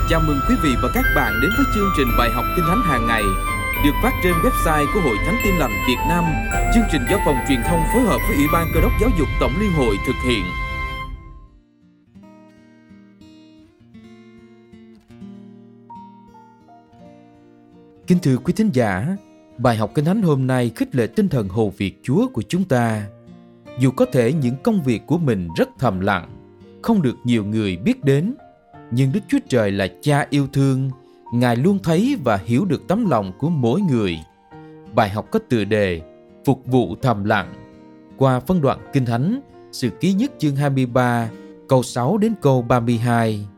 Chào mừng quý vị và các bạn đến với chương trình bài học Kinh Thánh hàng ngày được phát trên website của Hội Thánh Tin Lành Việt Nam. Chương trình do Phòng Truyền thông phối hợp với Ủy ban Cơ đốc Giáo dục Tổng Liên hội thực hiện. Kính thưa quý thính giả, bài học Kinh Thánh hôm nay khích lệ tinh thần hầu việc Chúa của chúng ta. Dù có thể những công việc của mình rất thầm lặng, không được nhiều người biết đến, nhưng Đức Chúa Trời là Cha yêu thương, Ngài luôn thấy và hiểu được tấm lòng của mỗi người. Bài học có tựa đề Phục vụ thầm lặng qua phân đoạn Kinh Thánh Sử Ký Nhất chương 23, câu 6 đến câu 32.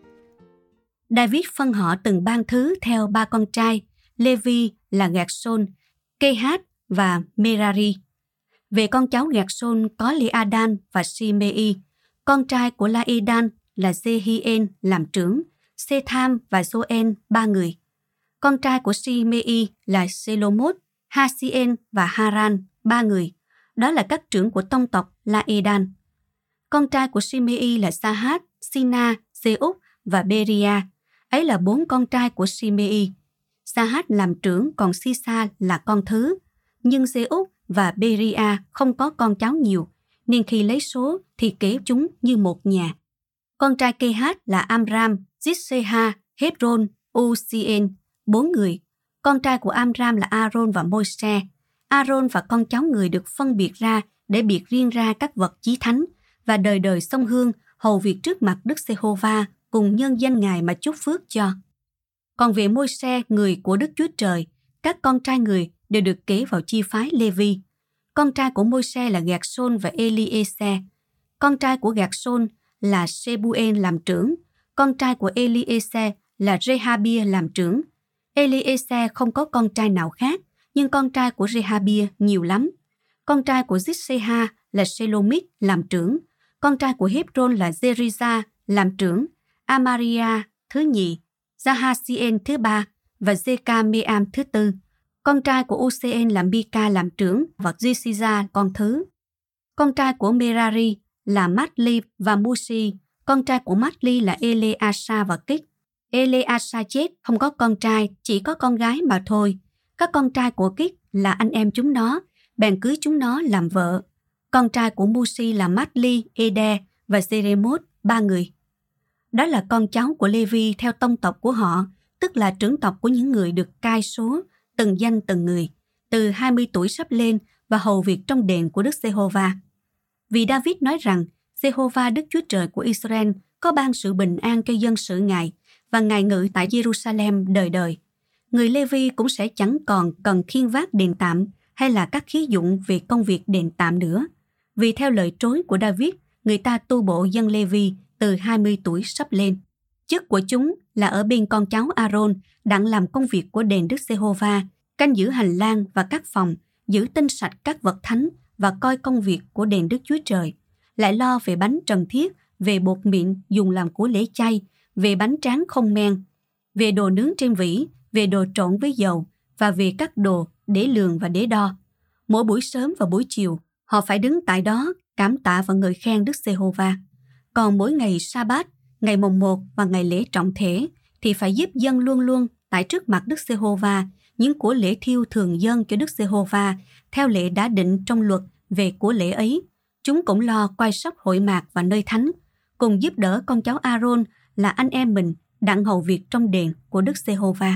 David phân họ từng ban thứ theo ba con trai, Lê-vi là Gạt-sôn, Kê-hát và Merari. Về con cháu Gạt-sôn có Li-a-đan và Si-mê-y, con trai của La-e-đan là Dê-hi-en làm trưởng, Sê-tham và Dô-en 3 người. Con trai của Si-mê-y là Sê-lô-mốt, Ha-si-en và Ha-ran 3 người. Đó là các trưởng của tông tộc La-e-đan. Con trai của Si-mê-y là Sa-hát, Si-na, Dê-úc và Bê-ri-a. Ấy là 4 con trai của Si-mê-y. Sa-hát làm trưởng, còn Si-sa là con thứ. Nhưng Dê-úc và Bê-ri-a không có con cháu nhiều, nên khi lấy số thì kể chúng như một nhà. Con trai Kê-hát là Amram, Zit-se-ha, Hét-rôn, U-si-en, 4 người. Con trai của Amram là A-rôn và Môi-se. A-rôn và con cháu người được phân biệt ra để biệt riêng ra các vật chí thánh và đời đời xông hương hầu việc trước mặt Đức Giê-hô-va cùng nhân danh Ngài mà chúc phước cho. Còn về Môi-se, người của Đức Chúa Trời, các con trai người đều được kể vào chi phái Lê-vi. Con trai của Môi-se là Gạt-sôn và Eli-ê-se. Con trai của Gạt-sôn là Sê-bu-en làm trưởng. Con trai của Eli-ê-se là Rê-ha-bia làm trưởng. Eli-ê-se không có con trai nào khác, nhưng con trai của Rê-ha-bia nhiều lắm. Con trai của Zit-se-ha là Sê-lô-mít làm trưởng. Con trai của Hét-rôn là Dê-ri-da làm trưởng. Amaria thứ nhì, Gia-ha-si-en thứ ba và Dê-ca-mê-am thứ tư. Con trai của U-se-en là Mi-ca làm trưởng và Di-si-da con thứ. Con trai của Merari là Mát-li và Mu-si. Con trai của Mát-li là Ê-lê-a-sa và Kích. Ê-lê-a-sa chết, không có con trai, chỉ có con gái mà thôi. Các con trai của Kích là anh em chúng nó, bèn cưới chúng nó làm vợ. Con trai của Mu-si là Mát-li, Ê-đe và Dê-rê-mốt, 3 người. Đó là con cháu của Lê-vi theo tông tộc của họ, tức là trưởng tộc của những người được cai số, từng danh từng người, từ 20 tuổi sắp lên và hầu việc trong đền của Đức Giê-hô-va. Vì David nói rằng Giê-hô-va Đức Chúa Trời của Israel có ban sự bình an cho dân sự Ngài và Ngài ngự tại Giê-ru-sa-lem đời đời. Người Lê-vi cũng sẽ chẳng còn cần khiêng vác đền tạm hay là các khí dụng về công việc đền tạm nữa. Vì theo lời trối của David, người ta tu bộ dân Lê-vi từ 20 tuổi sắp lên. Chức của chúng là ở bên con cháu A-rôn đặng làm công việc của đền Đức Giê-hô-va, canh giữ hành lang và các phòng, giữ tinh sạch các vật thánh và coi công việc của đền Đức Chúa Trời, lại lo về bánh trần thiết, về bột mịn dùng làm của lễ chay, về bánh tráng không men, về đồ nướng trên vỉ, về đồ trộn với dầu và về các đồ để lường và để đo. Mỗi buổi sớm và buổi chiều, họ phải đứng tại đó cảm tạ và ngợi khen Đức Giê-hô-va. Còn mỗi ngày Sa-bát, ngày mồng 1 và ngày lễ trọng thể thì phải giúp dân luôn luôn tại trước mặt Đức Giê-hô-va những của lễ thiêu thường dâng cho Đức Giê-hô-va theo lệ đã định trong luật về của lễ ấy. Chúng cũng lo quay sóc hội mạc và nơi thánh, cùng giúp đỡ con cháu A-rôn là anh em mình đặng hầu việc trong đền của Đức Giê-hô-va.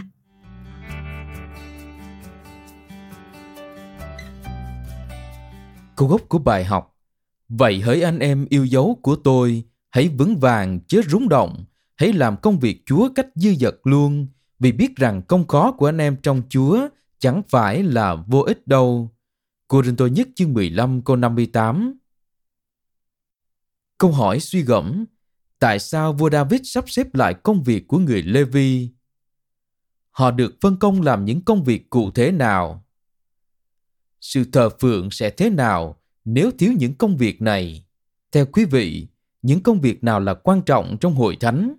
Câu gốc của bài học: Vậy hỡi anh em yêu dấu của tôi, hãy vững vàng chớ rúng động, hãy làm công việc Chúa cách dư dật luôn, vì biết rằng công khó của anh em trong Chúa chẳng phải là vô ích đâu. Cô-rinh-tô nhất chương 15 câu 58. Câu hỏi suy gẫm: tại sao vua David sắp xếp lại công việc của người Lê-vi? Họ được phân công làm những công việc cụ thể nào? Sự thờ phượng sẽ thế nào nếu thiếu những công việc này? Theo quý vị, những công việc nào là quan trọng trong hội thánh?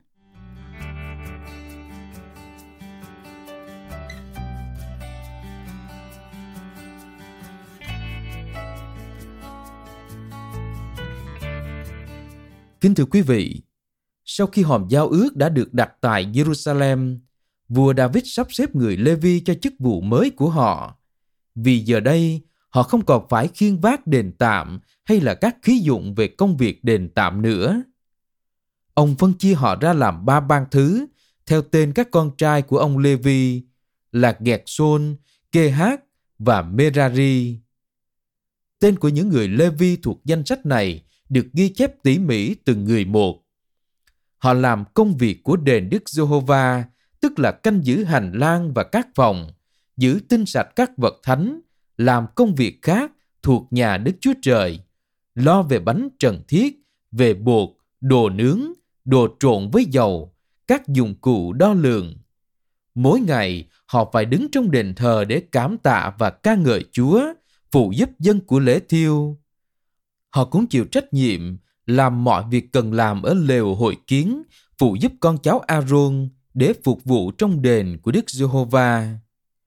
Kính thưa quý vị, Sau khi hòm giao ước đã được đặt tại Jerusalem, vua David sắp xếp người Lê-vi cho chức vụ mới của họ. Vì giờ đây, họ không còn phải khiêng vác đền tạm hay là các khí dụng về công việc đền tạm nữa. Ông phân chia họ ra làm 3 ban thứ theo tên các con trai của ông Lê-vi là Gẹt-sôn, Kê-hát và Merari. Tên của những người Lê-vi thuộc danh sách này được ghi chép tỉ mỉ từng người một. Họ làm công việc của đền Đức Giê-hô-va, tức là canh giữ hành lang và các phòng, giữ tinh sạch các vật thánh, làm công việc khác thuộc nhà Đức Chúa Trời, lo về bánh trần thiết, về bột, đồ nướng, đồ trộn với dầu, các dụng cụ đo lường. Mỗi ngày, họ phải đứng trong đền thờ để cảm tạ và ca ngợi Chúa, phụ giúp dân của lễ thiêu. Họ cũng chịu trách nhiệm làm mọi việc cần làm ở lều hội kiến, phụ giúp con cháu A-rôn để phục vụ trong đền của Đức Giê-hô-va.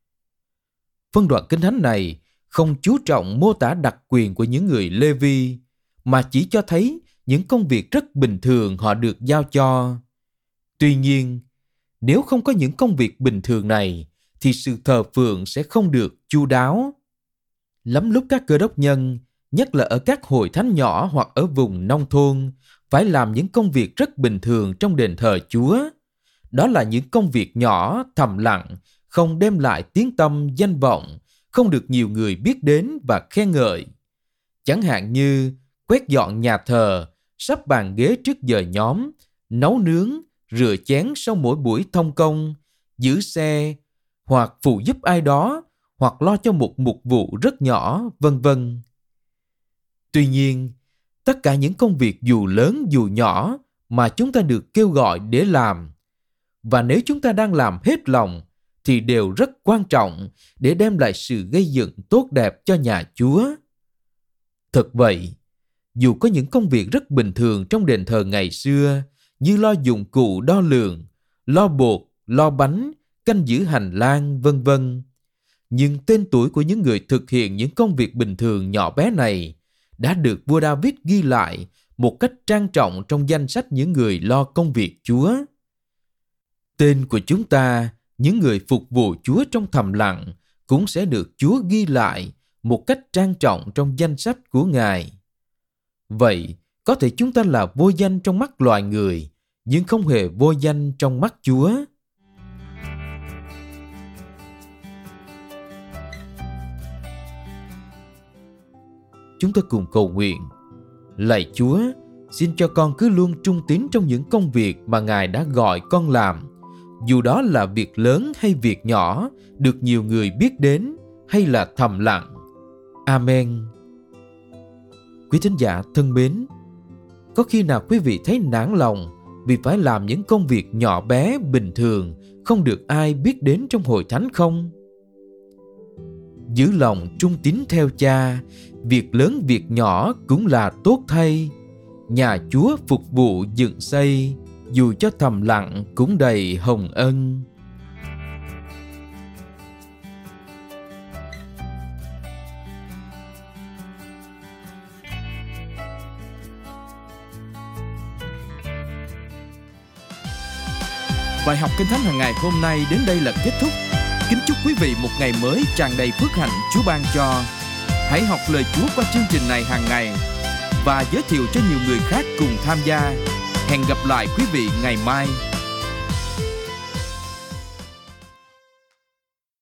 Phân đoạn Kinh Thánh này không chú trọng mô tả đặc quyền của những người Lê-vi, mà chỉ cho thấy những công việc rất bình thường họ được giao cho. Tuy nhiên, nếu không có những công việc bình thường này, thì sự thờ phượng sẽ không được chu đáo. Lắm lúc các cơ đốc nhân, nhất là ở các hội thánh nhỏ hoặc ở vùng nông thôn, phải làm những công việc rất bình thường trong đền thờ Chúa. Đó là những công việc nhỏ, thầm lặng, không đem lại tiếng tăm danh vọng, không được nhiều người biết đến và khen ngợi. Chẳng hạn như quét dọn nhà thờ, sắp bàn ghế trước giờ nhóm, nấu nướng, rửa chén sau mỗi buổi thông công, giữ xe, hoặc phụ giúp ai đó, hoặc lo cho một mục vụ rất nhỏ, vân vân. Tuy nhiên, tất cả những công việc dù lớn dù nhỏ mà chúng ta được kêu gọi để làm, và nếu chúng ta đang làm hết lòng, thì đều rất quan trọng để đem lại sự gây dựng tốt đẹp cho nhà Chúa. Thật vậy, dù có những công việc rất bình thường trong đền thờ ngày xưa, như lo dụng cụ đo lường, lo bột, lo bánh, canh giữ hành lang, vân vân, nhưng tên tuổi của những người thực hiện những công việc bình thường nhỏ bé này đã được vua David ghi lại một cách trang trọng trong danh sách những người lo công việc Chúa. Tên của chúng ta, những người phục vụ Chúa trong thầm lặng, cũng sẽ được Chúa ghi lại một cách trang trọng trong danh sách của Ngài. Vậy, có thể chúng ta là vô danh trong mắt loài người, nhưng không hề vô danh trong mắt Chúa. Chúng ta cùng cầu nguyện. Lạy Chúa, xin cho con cứ luôn trung tín trong những công việc mà Ngài đã gọi con làm, dù đó là việc lớn hay việc nhỏ, được nhiều người biết đến hay là thầm lặng. Amen. Quý thính giả thân mến, có khi nào quý vị thấy nản lòng vì phải làm những công việc nhỏ bé bình thường, không được ai biết đến trong hội thánh không? Giữ lòng trung tín theo Cha, việc lớn việc nhỏ cũng là tốt thay. Nhà Chúa phục vụ dựng xây, dù cho thầm lặng cũng đầy hồng ân. Bài học Kinh Thánh hàng ngày hôm nay đến đây là kết thúc. Kính chúc quý vị một ngày mới tràn đầy phước hạnh Chúa ban cho. Hãy học lời Chúa qua chương trình này hàng ngày và giới thiệu cho nhiều người khác cùng tham gia. Hẹn gặp lại quý vị ngày mai.